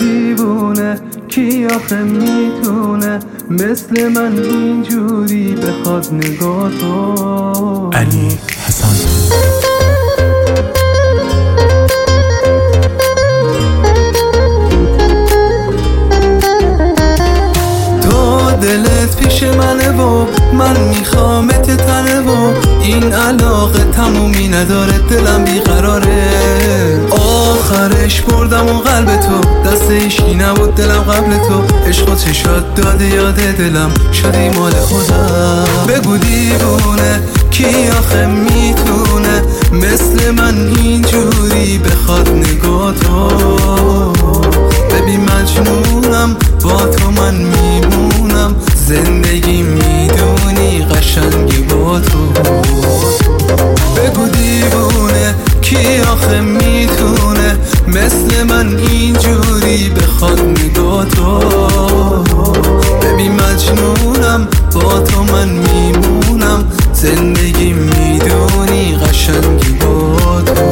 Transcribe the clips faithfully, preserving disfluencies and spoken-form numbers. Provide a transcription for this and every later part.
دیوونه کی آخه میتونه مثل من اینجوری بخواد نگاه تو. علی حسن. دلت پیش منه و من میخوامت تنه و این علاقه تمومی نداره، دلم بیقراره. آخرش بردم و قلب تو دست ایشکی نبود دلم قبل تو، عشق و چشات داده یاده دلم شدی مال خودم. بگو دیوونه کی آخه میتونه مثل من اینجوری بخواد نگاه تو. ببین مجنونم با تو من میمونم، زندگی میدونی قشنگی با تو. بگو دیوونه کی آخه میتونه مثل من اینجوری بخواد نگاه تو. ببین مجنونم با تو من میمونم، زندگی میدونی قشنگی با تو.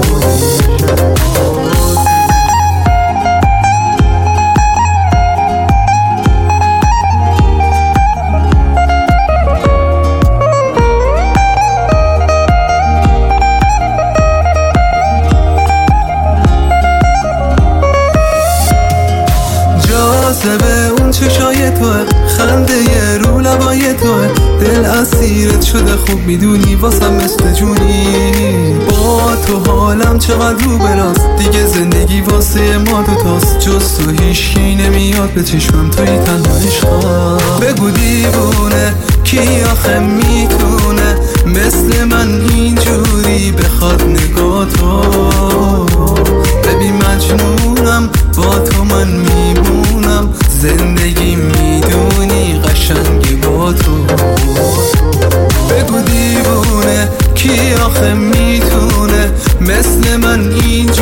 به اون چشای توه، خنده ی رو لبای توه، دل اسیرت شده خوب میدونی واسم مثل جونی. با تو حالم چقدر رو براست، دیگه زندگی واسه ما دوتاست، جز تو هیچکی نمیاد به چشمم توی تنها عشقم. بگو دیوونه کی آخه میتونه مثل من اینجوری بخواد نگاه تو. ببین مجنونم با تو من میمونم، زندگی میدونی قشنگی با تو. بگو دیوونه کی آخه میتونه مثل من این